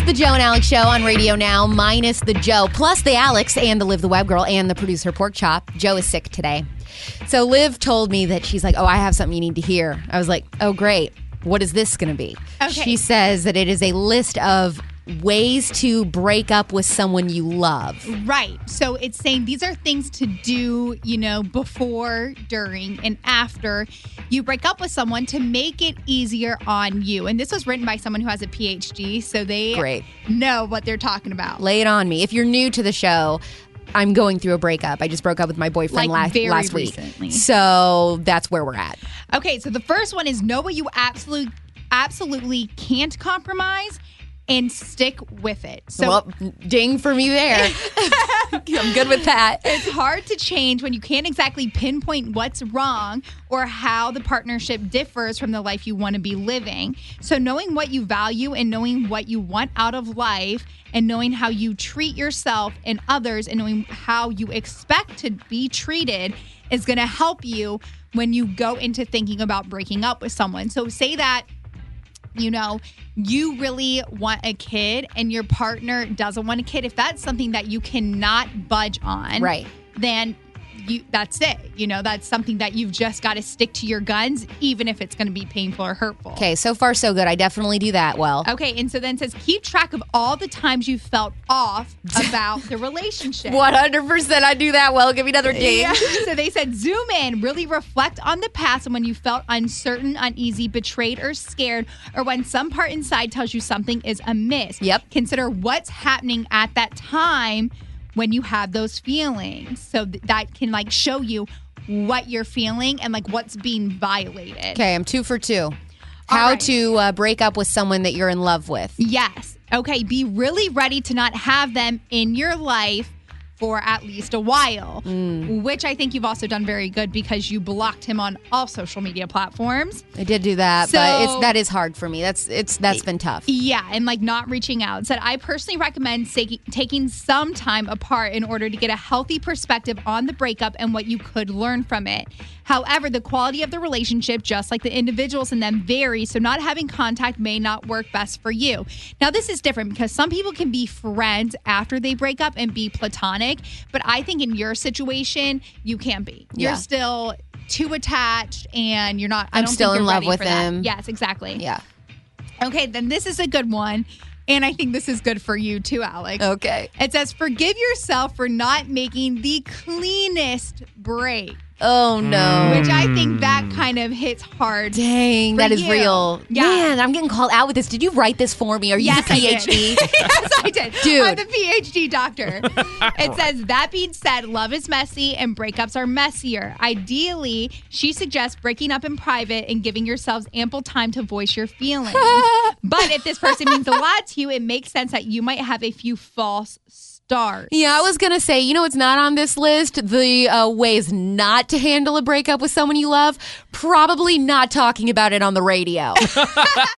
the Joe and Alex Show on Radio Now, minus the Joe, plus the Alex and the Liv the Web Girl and the producer Pork Chop. Joe is sick today. So Liv told me that she's like, oh, I have something you need to hear. I was like, oh, great. What is this going to be? Okay. She says that it is a list of ways to break up with someone you love. Right. So it's saying these are things to do, before, during, and after you break up with someone to make it easier on you. And this was written by someone who has a PhD, so they know what they're talking about. Lay it on me. If you're new to the show, I'm going through a breakup. I just broke up with my boyfriend last week. Recently. So that's where we're at. Okay, so the first one is know what you absolutely can't compromise and stick with it. So, well, ding for me there. I'm good with that. It's hard to change when you can't exactly pinpoint what's wrong or how the partnership differs from the life you want to be living. So knowing what you value and knowing what you want out of life and knowing how you treat yourself and others and knowing how you expect to be treated is going to help you when you go into thinking about breaking up with someone. So say that you really want a kid and your partner doesn't want a kid. If that's something that you cannot budge on, right, then that's it. That's something that you've just got to stick to your guns, even if it's going to be painful or hurtful. Okay, so far so good. I definitely do that well. Okay, and so then it says keep track of all the times you felt off about the relationship. 100% I do that well. Give me another ding. Yeah. So they said zoom in, really reflect on the past and when you felt uncertain, uneasy, betrayed, or scared, or when some part inside tells you something is amiss. Yep. Consider what's happening at that time when you have those feelings. So that can show you what you're feeling and what's being violated. Okay, I'm 2 for 2. How to break up with someone that you're in love with. Yes. Okay, be really ready to not have them in your life for at least a while, which I think you've also done very good because you blocked him on all social media platforms. I did do that, but that is hard for me. That's been tough. Yeah, and not reaching out. Said I personally recommend taking some time apart in order to get a healthy perspective on the breakup and what you could learn from it. However, the quality of the relationship, just like the individuals in them, varies, so not having contact may not work best for you. Now, this is different because some people can be friends after they break up and be platonic, but I think in your situation, you can't be. You're still too attached and you're not. I'm still in love with him. Yes, exactly. Yeah. Okay, then this is a good one. And I think this is good for you too, Alex. Okay. It says, forgive yourself for not making the cleanest break. Oh, no. Which I think that kind of hits hard. Dang, that is real. Yeah. Man, I'm getting called out with this. Did you write this for me? Are you the PhD? Yes, I did. Dude. I'm the PhD doctor. It says, that being said, love is messy and breakups are messier. Ideally, she suggests breaking up in private and giving yourselves ample time to voice your feelings. But if this person means a lot to you, it makes sense that you might have a few false starts. Yeah, I was going to say, it's not on this list. The ways not to handle a breakup with someone you love, probably not talking about it on the radio.